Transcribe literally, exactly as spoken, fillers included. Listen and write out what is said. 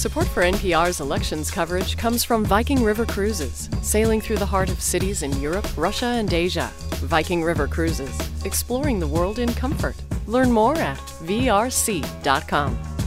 Support for N P R's elections coverage comes from Viking River Cruises, sailing through the heart of cities in Europe, Russia, and Asia. Viking River Cruises, exploring the world in comfort. Learn more at V R C dot com.